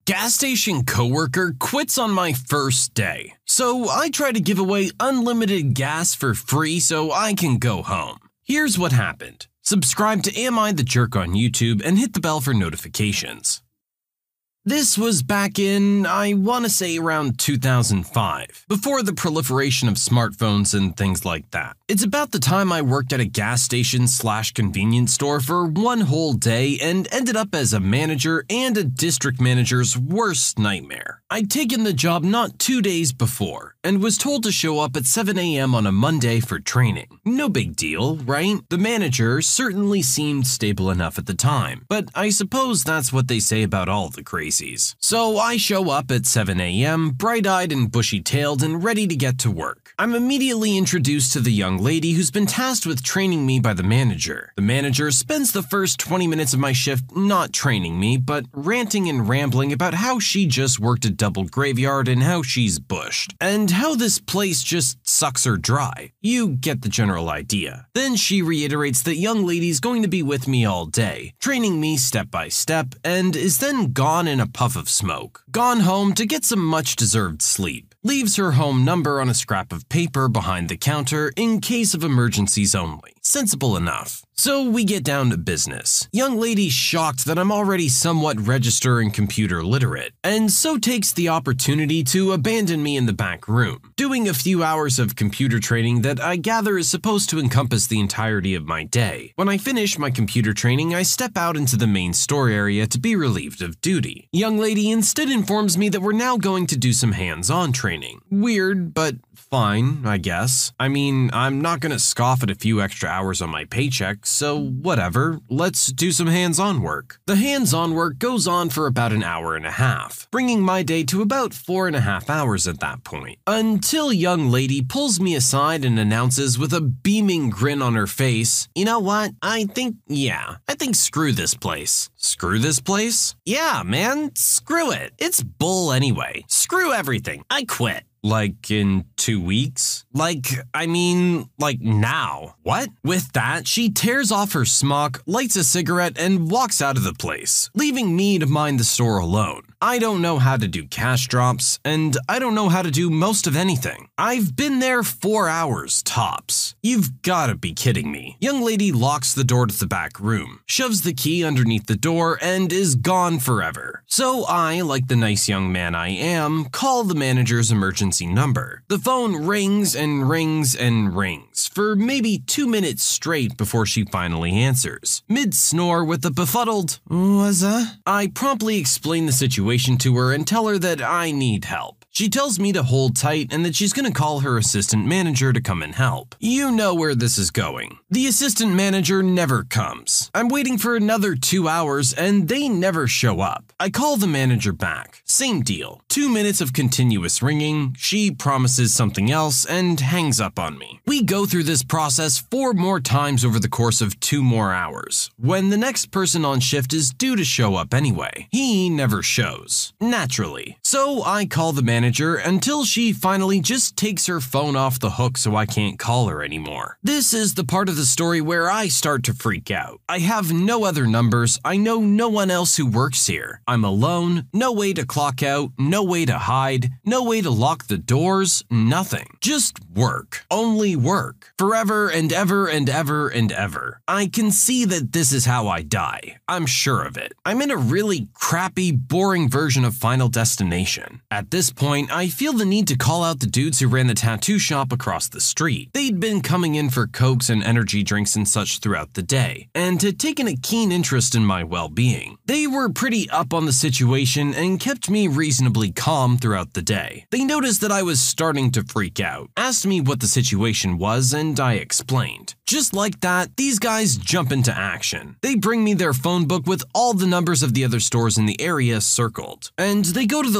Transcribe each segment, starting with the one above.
Gas station coworker quits on my first day, so I try to give away unlimited gas for free so I can go home. Here's what happened. Subscribe to Am I the Jerk on YouTube and hit the bell for notifications. This was back in, I want to say around 2005, before the proliferation of smartphones and things like that. It's about the time I worked at a gas station / convenience store for one whole day and ended up as a manager and a district manager's worst nightmare. I'd taken the job not 2 days before and was told to show up at 7 a.m. on a Monday for training. No big deal, right? The manager certainly seemed stable enough at the time, but I suppose that's what they say about all the crazies. So I show up at 7 a.m., bright-eyed and bushy-tailed and ready to get to work. I'm immediately introduced to the young lady who's been tasked with training me by the manager. The manager spends the first 20 minutes of my shift not training me, but ranting and rambling about how she just worked a double graveyard and how she's bushed, and how this place just sucks her dry. You get the general idea. Then she reiterates that young lady's going to be with me all day, training me step by step, and is then gone in a puff of smoke. Gone home to get some much-deserved sleep. Leaves her home number on a scrap of paper behind the counter in case of emergencies only. Sensible enough. So we get down to business. Young lady shocked that I'm already somewhat register and computer literate, and so takes the opportunity to abandon me in the back room, doing a few hours of computer training that I gather is supposed to encompass the entirety of my day. When I finish my computer training, I step out into the main store area to be relieved of duty. Young lady instead informs me that we're now going to do some hands-on training. Weird, but fine, I guess. I mean, I'm not gonna scoff at a few extra hours on my paycheck, so whatever, let's do some hands-on work. The hands-on work goes on for about an hour and a half, bringing my day to about 4.5 hours at that point. Until young lady pulls me aside and announces with a beaming grin on her face, "You know what? I think screw this place." Screw this place? Yeah, man, screw it. It's bull anyway. Screw everything. I quit. Like in 2 weeks? Like now. What? With that, she tears off her smock, lights a cigarette, and walks out of the place, leaving me to mind the store alone. I don't know how to do cash drops, and I don't know how to do most of anything. I've been there 4 hours, tops. You've gotta be kidding me. Young lady locks the door to the back room, shoves the key underneath the door, and is gone forever. So I, like the nice young man I am, call the manager's emergency number. The phone rings and rings and rings for maybe 2 minutes straight before she finally answers. Mid-snore with a befuddled, "What's that?" I promptly explain the situation to her and tell her that I need help. She tells me to hold tight and that she's gonna call her assistant manager to come and help. You know where this is going. The assistant manager never comes. I'm waiting for another 2 hours and they never show up. I call the manager back. Same deal. 2 minutes of continuous ringing, she promises something else and hangs up on me. We go through this process 4 more times over the course of 2 more hours, when the next person on shift is due to show up anyway. He never shows. Naturally. So I call the manager until she finally just takes her phone off the hook so I can't call her anymore. This is the part of the story where I start to freak out. I have no other numbers, I know no one else who works here. I'm alone, no way to clock out, no way to hide, no way to lock the doors, nothing. Just work. Only work. Forever and ever and ever and ever. I can see that this is how I die. I'm sure of it. I'm in a really crappy, boring version of Final Destination. At this point, I feel the need to call out the dudes who ran the tattoo shop across the street. They'd been coming in for cokes and energy drinks and such throughout the day, and had taken a keen interest in my well-being. They were pretty up on the situation and kept me reasonably calm throughout the day. They noticed that I was starting to freak out, asked me what the situation was, and I explained. Just like that, these guys jump into action. They bring me their phone book with all the numbers of the other stores in the area circled, and they go to the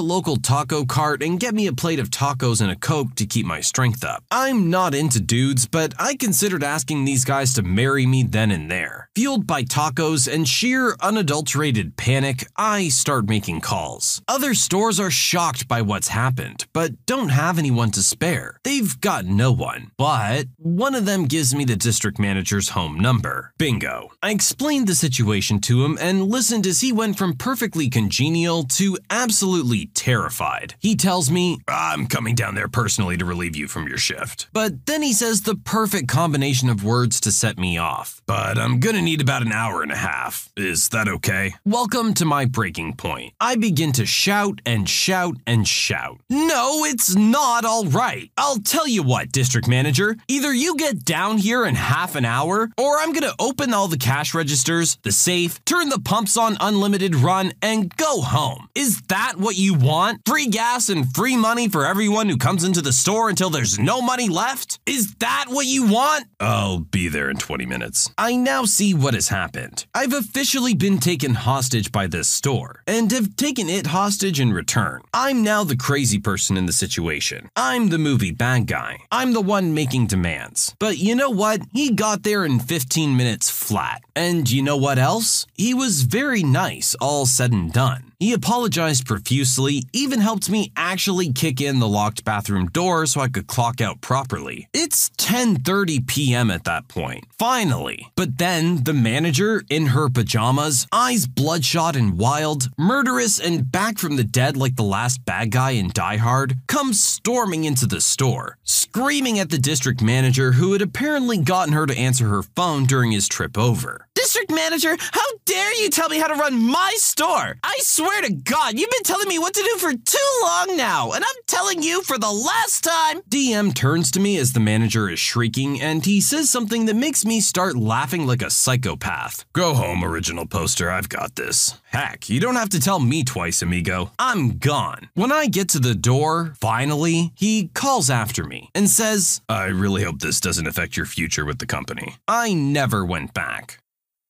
local taco cart and get me a plate of tacos and a Coke to keep my strength up. I'm not into dudes, but I considered asking these guys to marry me then and there. Fueled by tacos and sheer unadulterated panic, I start making calls. Other stores are shocked by what's happened, but don't have anyone to spare. They've got no one, but one of them gives me the district manager's home number. Bingo. I explained the situation to him and listened as he went from perfectly congenial to absolutely terrified. He tells me, "I'm coming down there personally to relieve you from your shift." But then he says the perfect combination of words to set me off. "But I'm gonna need about an hour and a half. Is that okay?" Welcome to my breaking point. I begin to shout and shout and shout. "No, it's not all right. I'll tell you what, district manager. Either you get down here in half an hour, or I'm gonna open all the cash registers, the safe, turn the pumps on unlimited run, and go home. Is that what you want? Free gas and free money for everyone who comes into the store until there's no money left? Is that what you want?" "I'll be there in 20 minutes. I now see what has happened. I've officially been taken hostage by this store, and have taken it hostage in return. I'm now the crazy person in the situation. I'm the movie bad guy. I'm the one making demands. But you know what? He got there in 15 minutes flat. And you know what else? He was very nice, all said and done. He apologized profusely, even helped me actually kick in the locked bathroom door so I could clock out properly. It's 10:30 p.m. at that point. Finally. But then the manager, in her pajamas, eyes bloodshot and wild, murderous and back from the dead like the last bad guy in Die Hard, comes storming into the store, screaming at the district manager who had apparently gotten her to answer her phone during his trip over. "District manager, how dare you tell me how to run my store? I swear to God, you've been telling me what to do for too long now, and I'm telling you for the last time." DM turns to me as the manager is shrieking, and he says something that makes me start laughing like a psychopath. "Go home, original poster, I've got this." Heck, you don't have to tell me twice, amigo. I'm gone. When I get to the door, finally, he calls after me and says, "I really hope this doesn't affect your future with the company." I never went back.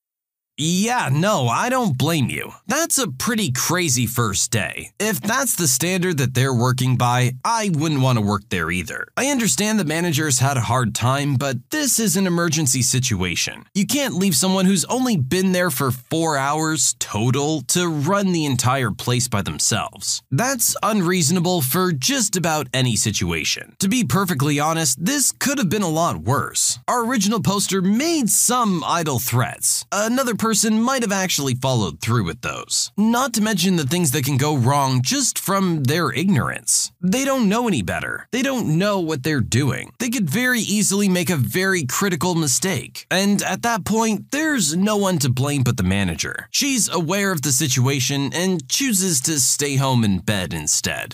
Yeah, no, I don't blame you. That's a pretty crazy first day. If that's the standard that they're working by, I wouldn't want to work there either. I understand the managers had a hard time, but this is an emergency situation. You can't leave someone who's only been there for 4 hours total to run the entire place by themselves. That's unreasonable for just about any situation. To be perfectly honest, this could have been a lot worse. Our original poster made some idle threats. Another person might have actually followed through with those. Not to mention the things that can go wrong just from their ignorance. They don't know any better. They don't know what they're doing. They could very easily make a very critical mistake. And at that point, there's no one to blame but the manager. She's aware of the situation and chooses to stay home in bed instead.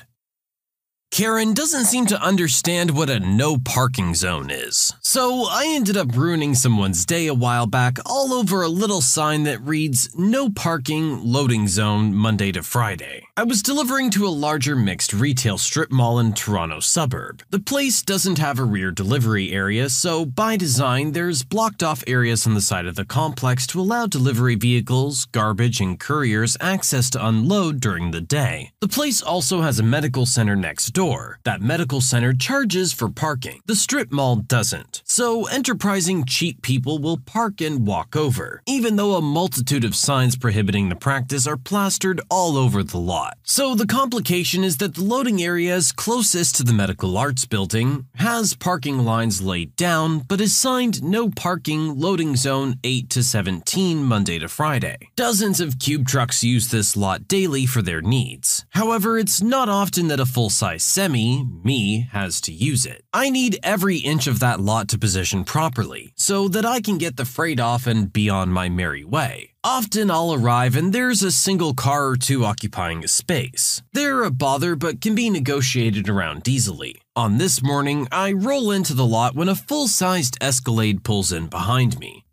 Karen doesn't seem to understand what a no parking zone is. So I ended up ruining someone's day a while back all over a little sign that reads, "No parking, loading zone, Monday to Friday." I was delivering to a larger mixed retail strip mall in Toronto suburb. The place doesn't have a rear delivery area, so by design, there's blocked off areas on the side of the complex to allow delivery vehicles, garbage, and couriers access to unload during the day. The place also has a medical center next door. That medical center charges for parking. The strip mall doesn't. So enterprising cheap people will park and walk over, even though a multitude of signs prohibiting the practice are plastered all over the lot. So the complication is that the loading areas closest to the medical arts building has parking lines laid down, but is signed no parking loading zone 8 to 17 Monday to Friday. Dozens of cube trucks use this lot daily for their needs. However, it's not often that a full-size semi, me, has to use it. I need every inch of that lot to position properly, so that I can get the freight off and be on my merry way. Often I'll arrive and there's a single car or two occupying a space. They're a bother but can be negotiated around easily. On this morning, I roll into the lot when a full-sized Escalade pulls in behind me.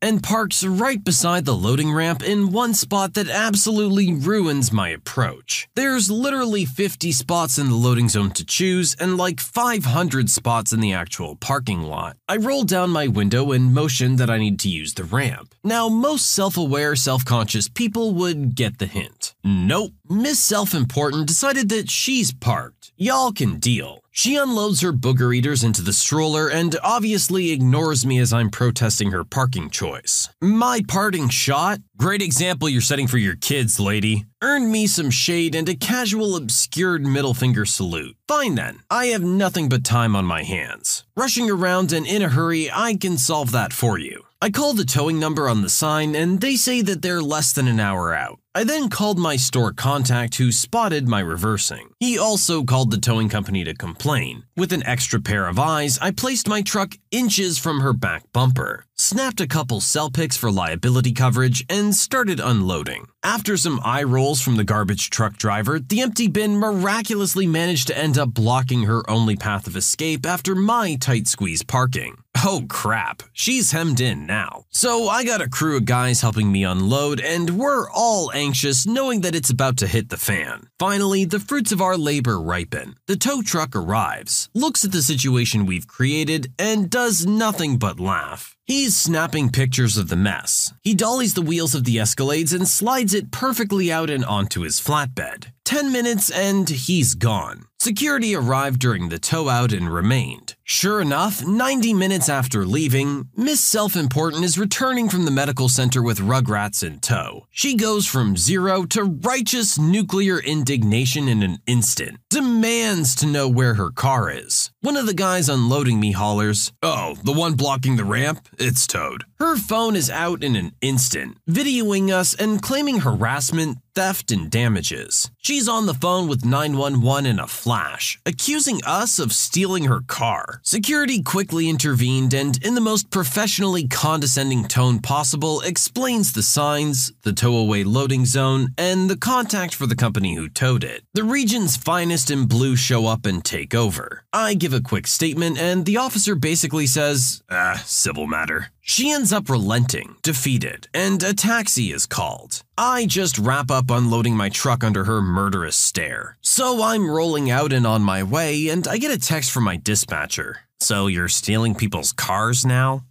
and parks right beside the loading ramp in one spot that absolutely ruins my approach. There's literally 50 spots in the loading zone to choose and like 500 spots in the actual parking lot. I roll down my window and motion that I need to use the ramp. Now, most self-aware, self-conscious people would get the hint. Nope. Miss Self-Important decided that she's parked. Y'all can deal. She unloads her booger eaters into the stroller and obviously ignores me as I'm protesting her parking choice. My parting shot? Great example you're setting for your kids, lady. Earned me some shade and a casual obscured middle finger salute. Fine then, I have nothing but time on my hands. Rushing around and in a hurry, I can solve that for you. I call the towing number on the sign and they say that they're less than an hour out. I then called my store contact who spotted my reversing. He also called the towing company to complain. With an extra pair of eyes, I placed my truck inches from her back bumper, snapped a couple cell pics for liability coverage, and started unloading. After some eye rolls from the garbage truck driver, the empty bin miraculously managed to end up blocking her only path of escape after my tight squeeze parking. Oh crap, she's hemmed in now. So I got a crew of guys helping me unload, and we're all anxious knowing that it's about to hit the fan. Finally, the fruits of our labor ripen. The tow truck arrives, looks at the situation we've created, and does nothing but laugh. He's snapping pictures of the mess. He dollies the wheels of the Escalades and slides it perfectly out and onto his flatbed. 10 minutes and he's gone. Security arrived during the tow out and remained. Sure enough, 90 minutes after leaving, Miss Self-Important is returning from the medical center with Rugrats in tow. She goes from zero to righteous nuclear indignation in an instant. Demands to know where her car is. One of the guys unloading me hollers, "Oh, the one blocking the ramp? It's towed." Her phone is out in an instant, videoing us and claiming harassment, theft, and damages. She's on the phone with 911 in a flash, accusing us of stealing her car. Security quickly intervened and, in the most professionally condescending tone possible, explains the signs, the tow-away loading zone, and the contact for the company who towed it. The region's finest in blue show up and take over. I give a quick statement and the officer basically says, civil matter. She ends up relenting, defeated, and a taxi is called. I just wrap up unloading my truck under her murderous stare. So I'm rolling out and on my way, and I get a text from my dispatcher. "So you're stealing people's cars now?"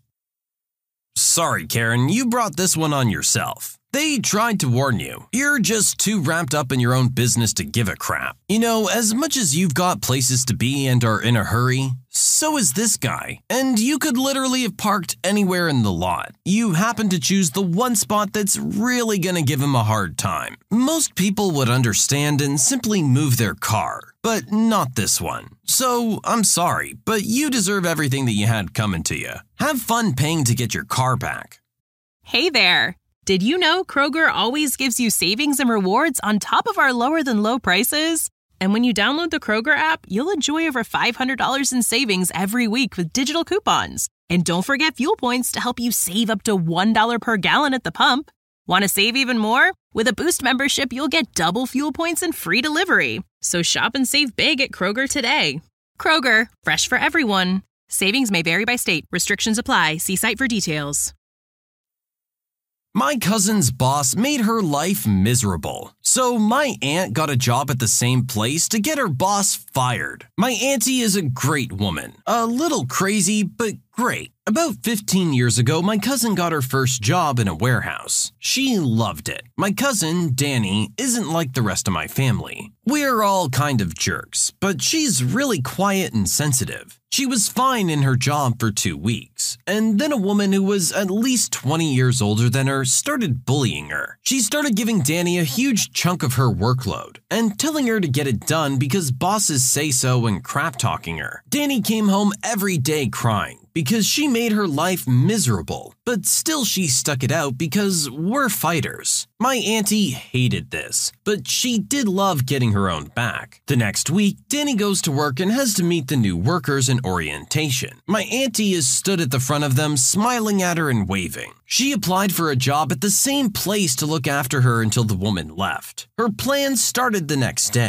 Sorry, Karen, you brought this one on yourself. They tried to warn you. You're just too wrapped up in your own business to give a crap. You know, as much as you've got places to be and are in a hurry, so is this guy. And you could literally have parked anywhere in the lot. You happen to choose the one spot that's really gonna give him a hard time. Most people would understand and simply move their car, but not this one. So, I'm sorry, but you deserve everything that you had coming to you. Have fun paying to get your car back. Hey there! Did you know Kroger always gives you savings and rewards on top of our lower-than-low prices? And when you download the Kroger app, you'll enjoy over $500 in savings every week with digital coupons. And don't forget fuel points to help you save up to $1 per gallon at the pump. Want to save even more? With a Boost membership, you'll get double fuel points and free delivery. So shop and save big at Kroger today. Kroger, fresh for everyone. Savings may vary by state. Restrictions apply. See site for details. My cousin's boss made her life miserable, so my aunt got a job at the same place to get her boss fired. My auntie is a great woman, a little crazy, but great. About 15 years ago, my cousin got her first job in a warehouse. She loved it. My cousin, Danny, isn't like the rest of my family. We're all kind of jerks, but she's really quiet and sensitive. She was fine in her job for 2 weeks, and then a woman who was at least 20 years older than her started bullying her. She started giving Danny a huge chunk of her workload and telling her to get it done because bosses say so and crap-talking her. Danny came home every day crying because she made her life miserable, but still she stuck it out because we're fighters. My auntie hated this, but she did love getting her own back. The next week, Danny goes to work and has to meet the new workers in orientation. My auntie is stood at the front of them, smiling at her and waving. She applied for a job at the same place to look after her until the woman left. Her plan started the next day.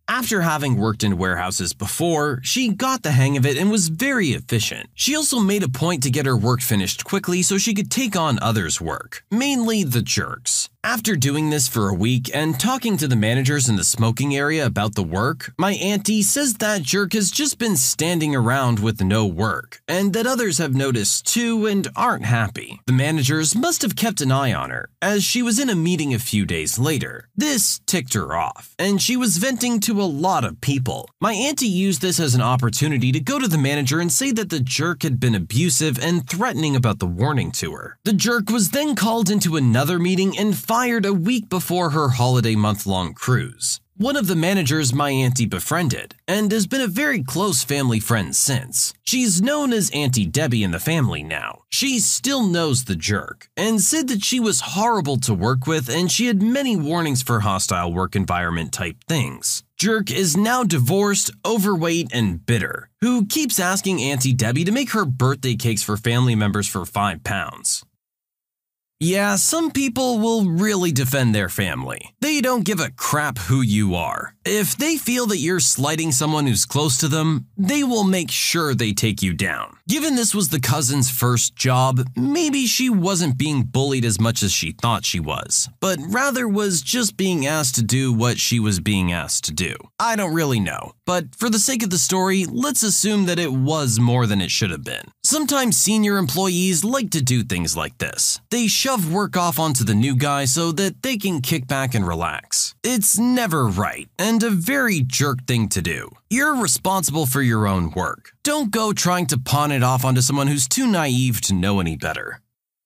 After having worked in warehouses before, she got the hang of it and was very efficient. She also made a point to get her work finished quickly so she could take on others' work, mainly the jerks. After doing this for a week and talking to the managers in the smoking area about the work, my auntie says that jerk has just been standing around with no work, and that others have noticed too and aren't happy. The managers must have kept an eye on her, as she was in a meeting a few days later. This ticked her off, and she was venting to a lot of people. My auntie used this as an opportunity to go to the manager and say that the jerk had been abusive and threatening about the warning to her. The jerk was then called into another meeting and fired a week before her holiday month-long cruise. One of the managers my auntie befriended, and has been a very close family friend since. She's known as Auntie Debbie in the family now. She still knows the jerk, and said that she was horrible to work with and she had many warnings for hostile work environment type things. Jerk is now divorced, overweight, and bitter, who keeps asking Auntie Debbie to make her birthday cakes for family members for £5. Yeah, some people will really defend their family. They don't give a crap who you are. If they feel that you're slighting someone who's close to them, they will make sure they take you down. Given this was the cousin's first job, maybe she wasn't being bullied as much as she thought she was, but rather was just being asked to do what she was being asked to do. I don't really know, but for the sake of the story, let's assume that it was more than it should have been. Sometimes senior employees like to do things like this. They shove work off onto the new guy so that they can kick back and relax. It's never right, and a very jerk thing to do. You're responsible for your own work. Don't go trying to pawn it off onto someone who's too naive to know any better.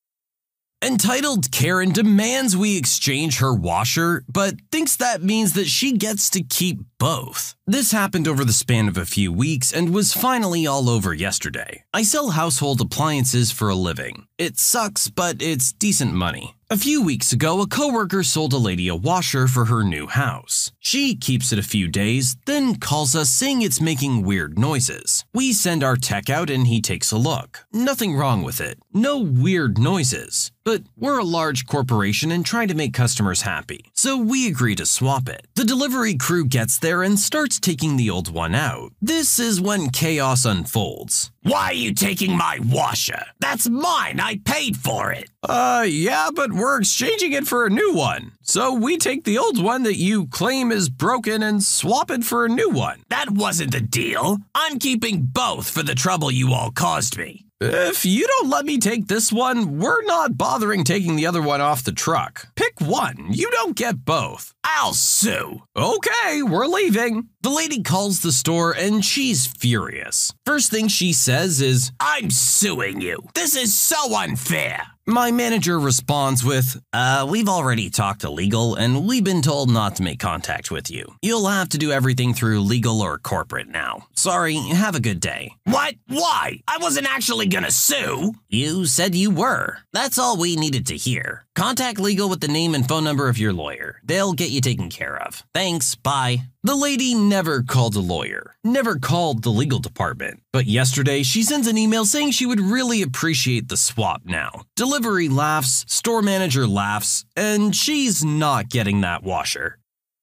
Entitled Karen demands we exchange her washer, but thinks that means that she gets to keep both. This happened over the span of a few weeks and was finally all over yesterday. I sell household appliances for a living. It sucks, but it's decent money. A few weeks ago, a coworker sold a lady a washer for her new house. She keeps it a few days, then calls us saying it's making weird noises. We send our tech out and he takes a look. Nothing wrong with it. No weird noises. But we're a large corporation and try to make customers happy, so we agree to swap it. The delivery crew gets there and starts taking the old one out. This is when chaos unfolds. Why are you taking my washer? That's mine. I paid for it. Yeah, but we're exchanging it for a new one. So we take the old one that you claim is broken and swap it for a new one. That wasn't the deal. I'm keeping both for the trouble you all caused me. If you don't let me take this one, we're not bothering taking the other one off the truck. Pick one. You don't get both. I'll sue. Okay, we're leaving. The lady calls the store and she's furious. First thing she says is, I'm suing you. This is so unfair. My manager responds with, we've already talked to legal and we've been told not to make contact with you. You'll have to do everything through legal or corporate now. Sorry, have a good day. What? Why? I wasn't actually gonna sue. You said you were. That's all we needed to hear. Contact legal with the name and phone number of your lawyer. They'll get you taken care of. Thanks, bye. The lady never called a lawyer, never called the legal department. But yesterday, she sends an email saying she would really appreciate the swap now. Delivery laughs, store manager laughs, and she's not getting that washer.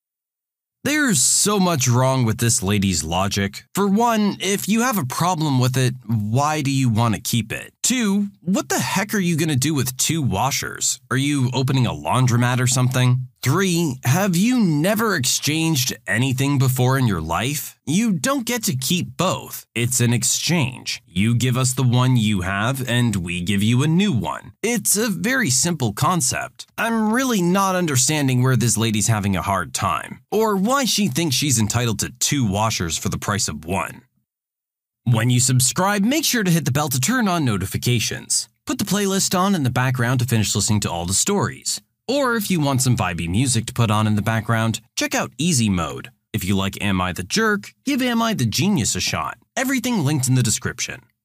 There's so much wrong with this lady's logic. For one, if you have a problem with it, why do you want to keep it? 2, what the heck are you going to do with 2 washers? Are you opening a laundromat or something? 3, have you never exchanged anything before in your life? You don't get to keep both. It's an exchange. You give us the one you have, and we give you a new one. It's a very simple concept. I'm really not understanding where this lady's having a hard time, or why she thinks she's entitled to 2 washers for the price of 1. When you subscribe, make sure to hit the bell to turn on notifications. Put the playlist on in the background to finish listening to all the stories. Or if you want some vibey music to put on in the background, check out Easy Mode. If you like Am I the Jerk, give Am I the Genius a shot. Everything linked in the description.